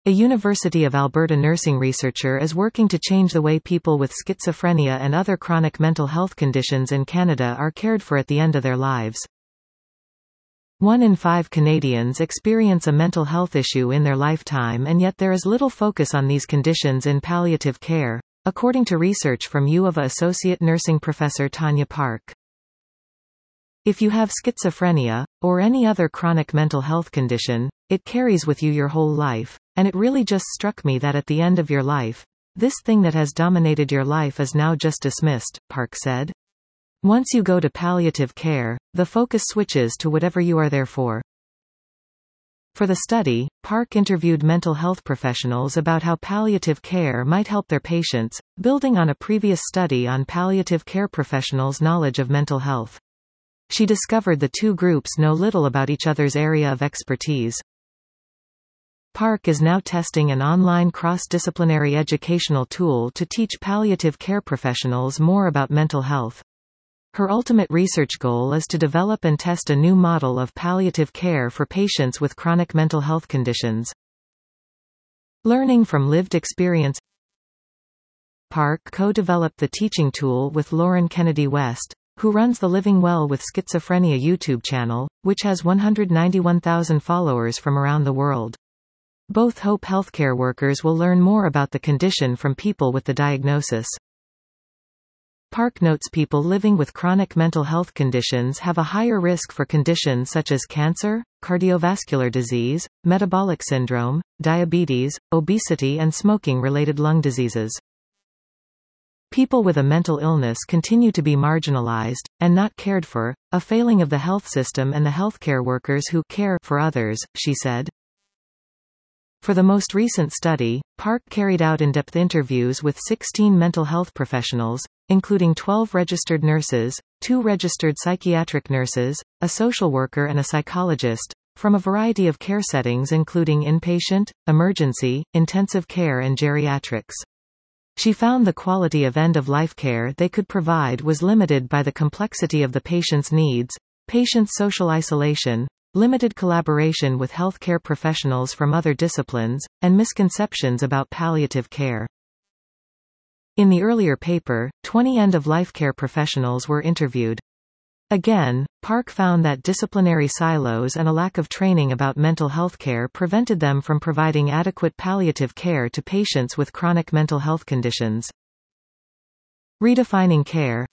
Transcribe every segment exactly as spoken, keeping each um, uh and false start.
A University of Alberta nursing researcher is working to change the way people with schizophrenia and other chronic mental health conditions in Canada are cared for at the end of their lives. One in five Canadians experience a mental health issue in their lifetime, and yet there is little focus on these conditions in palliative care, according to research from U of A Associate Nursing Professor Tanya Park. If you have schizophrenia, or any other chronic mental health condition, it carries with you your whole life, and it really just struck me that at the end of your life, this thing that has dominated your life is now just dismissed, Park said. Once you go to palliative care, the focus switches to whatever you are there for. For the study, Park interviewed mental health professionals about how palliative care might help their patients, building on a previous study on palliative care professionals' knowledge of mental health. She discovered the two groups know little about each other's area of expertise. Park is now testing an online cross-disciplinary educational tool to teach palliative care professionals more about mental health. Her ultimate research goal is to develop and test a new model of palliative care for patients with chronic mental health conditions. Learning from lived experience. Park co-developed the teaching tool with Lauren Kennedy West, who runs the Living Well with Schizophrenia YouTube channel, which has one hundred ninety-one thousand followers from around the world. Both Hope healthcare workers will learn more about the condition from people with the diagnosis. Park notes people living with chronic mental health conditions have a higher risk for conditions such as cancer, cardiovascular disease, metabolic syndrome, diabetes, obesity, and smoking-related lung diseases. People with a mental illness continue to be marginalized, and not cared for, a failing of the health system and the healthcare workers who care for others, she said. For the most recent study, Park carried out in-depth interviews with sixteen mental health professionals, including twelve registered nurses, two registered psychiatric nurses, a social worker and a psychologist, from a variety of care settings including inpatient, emergency, intensive care and geriatrics. She found the quality of end-of-life care they could provide was limited by the complexity of the patient's needs, patient's social isolation, limited collaboration with healthcare professionals from other disciplines, and misconceptions about palliative care. In the earlier paper, twenty end-of-life care professionals were interviewed. Again, Park found that disciplinary silos and a lack of training about mental health care prevented them from providing adequate palliative care to patients with chronic mental health conditions. Redefining care.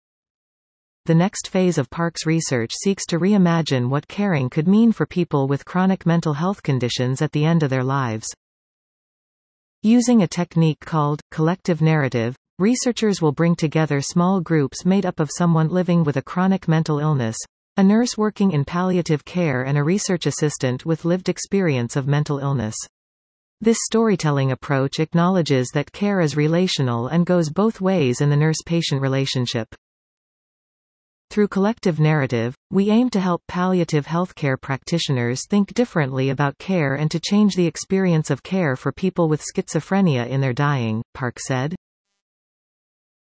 The next phase of Park's research seeks to reimagine what caring could mean for people with chronic mental health conditions at the end of their lives. Using a technique called collective narrative, researchers will bring together small groups made up of someone living with a chronic mental illness, a nurse working in palliative care and a research assistant with lived experience of mental illness. This storytelling approach acknowledges that care is relational and goes both ways in the nurse-patient relationship. Through collective narrative, we aim to help palliative healthcare practitioners think differently about care and to change the experience of care for people with schizophrenia in their dying, Park said.